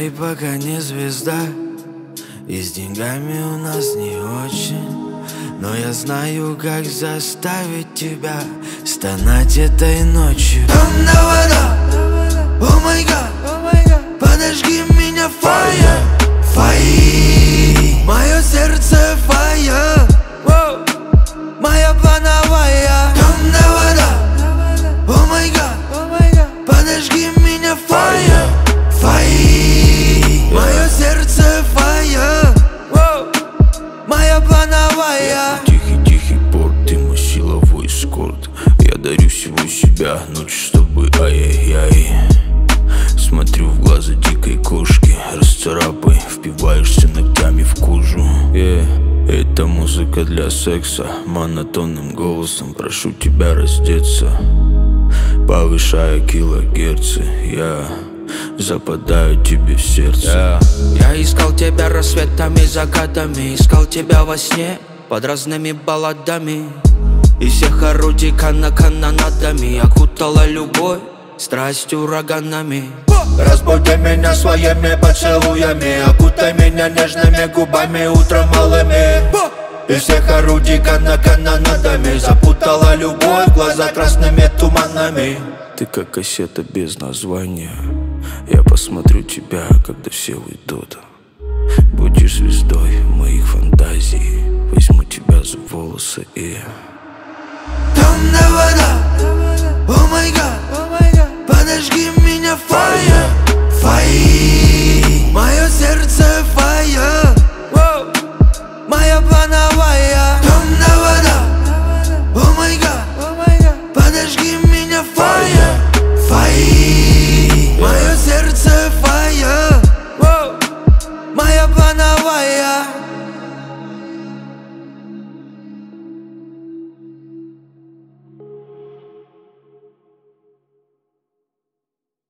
ты пока не звезда, и с деньгами у нас не очень, но я знаю, как заставить тебя стонать этой ночью. Темная вода, о май гад, подожги меня, fire, fire. Мое сердце fire, моя плановая. Темная вода, о май гад, подожги меня, fire, fire. Мое сердце fire, моя плановая. Тихий порт, ты мой силовой эскорт. Я дарю всего себя, ночь, чтобы ай-яй-яй. Смотрю в глаза дикой кошки, расцарапай, впиваешься ногтями в кожу. Это музыка для секса, монотонным голосом прошу тебя раздеться. Повышая килогерцы, я западаю тебе в сердце. Я искал тебя рассветами, закатами, искал тебя во сне под разными балладами. И всех орудий канонадами окутала любовь, страсть ураганами. Разбуди меня своими поцелуями, окутай меня нежными губами утром малыми. И всех орудий канонадами запутала любовь, глаза красными туманами. Ты как кассета без названия. Я посмотрю тебя, когда все уйдут. Будешь звездой моих фантазий. Возьму тебя за волосы и... Темная вода, о май гад, подожги меня, fire, fire. Мое